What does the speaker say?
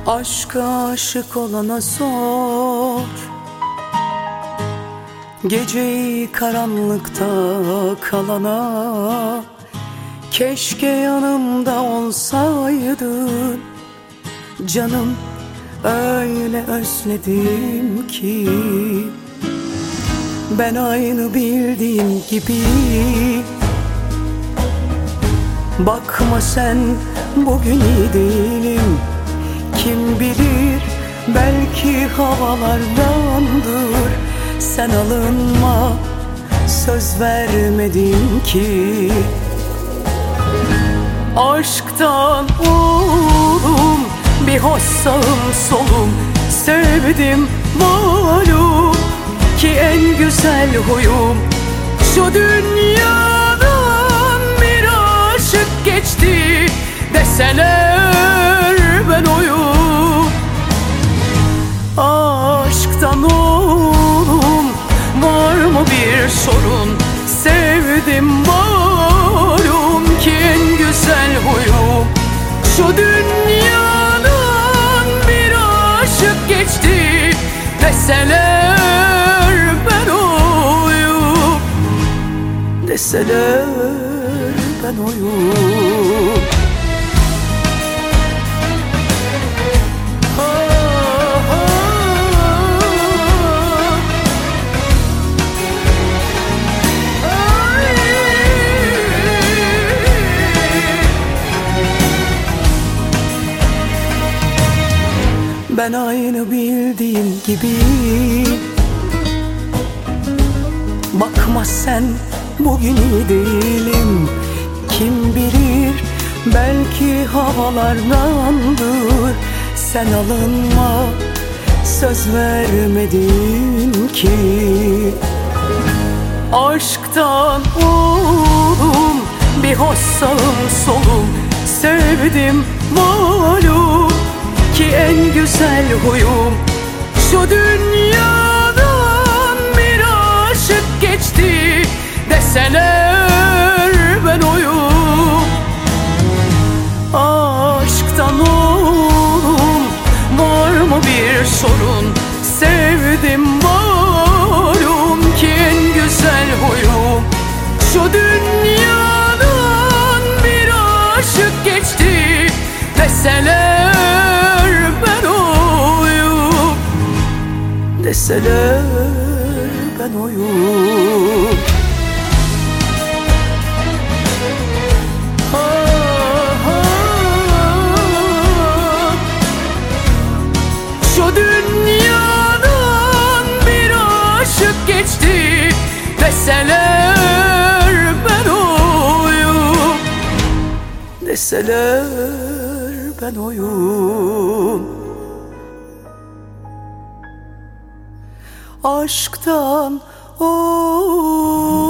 Aşka aşık olana sor, geceyi karanlıkta kalana. Keşke yanımda olsaydın canım, öyle özledim ki. Ben aynı bildiğim gibi. Bakma sen, bugün iyi değilim. Kim bilir, belki havalardandır. Sen alınma, söz vermedim ki. Aşktan oğlum, bir hoş sağım solum. Sevdim malum ki en güzel huyum. Şu dünyadan bir aşık geçti deseler ben oyum. Aşktan oğlum, var mı bir sorun? Sevdim malum ki en güzel huyum. Şu dünyadan bir aşık geçti deseler ben oyum. Deseler ben oyum. Ben aynı bildiğim gibi. Bakma sen, bugün iyi değilim. Kim bilir, belki havalardandır. Sen alınma, söz vermedim ki. Aşktan oğlum, bir hoş sağım solum. Sevdim malum ki en güzel huyum. Şu dünyadan bir aşık geçti deseler ben oyum. Aşktan oğlum, var mı bir sorun? Sevdim malum ki en güzel huyum. Şu dünyadan bir aşık geçti deseler ben oyum. Deseler ben oyum. Şu dünyadan bir aşık geçti deseler ben oyum. Deseler ben oyum. Aşktan